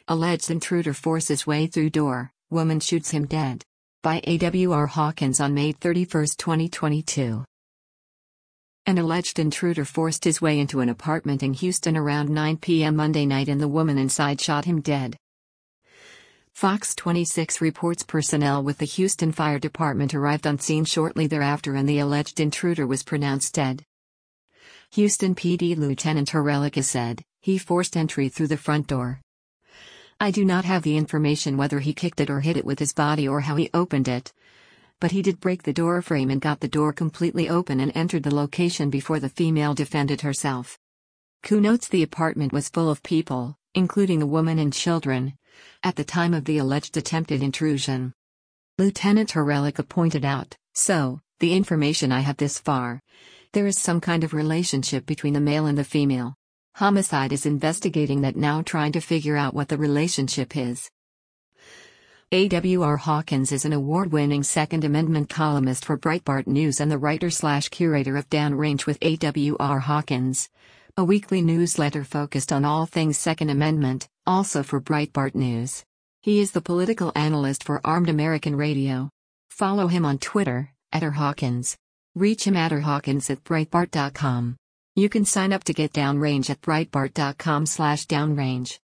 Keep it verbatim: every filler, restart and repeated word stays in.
Alleged intruder forces way through door, woman shoots him dead. By A W R Hawkins on May thirty-first, twenty twenty-two. An alleged intruder forced his way into an apartment in Houston around nine p m Monday night and the woman inside shot him dead. Fox twenty-six reports personnel with the Houston Fire Department arrived on scene shortly thereafter and the alleged intruder was pronounced dead. Houston P D Lieutenant Herelica said, "He forced entry through the front door. I do not have the information whether he kicked it or hit it with his body or how he opened it. But he did break the door frame and got the door completely open and entered the location before the female defended herself." Ku notes the apartment was full of people, including a woman and children, at the time of the alleged attempted intrusion. Lieutenant Herelica pointed out, "So, the information I have this far, there is some kind of relationship between the male and the female. Homicide is investigating that now, trying to figure out what the relationship is." A W R Hawkins is an award-winning Second Amendment columnist for Breitbart News and the writer-slash-curator of Downrange with A W R Hawkins, a weekly newsletter focused on all things Second Amendment, also for Breitbart News. He is the political analyst for Armed American Radio. Follow him on Twitter, at R Hawkins. Reach him at r hawkins at breitbart dot com. You can sign up to get Downrange at breitbart dot com slash downrange.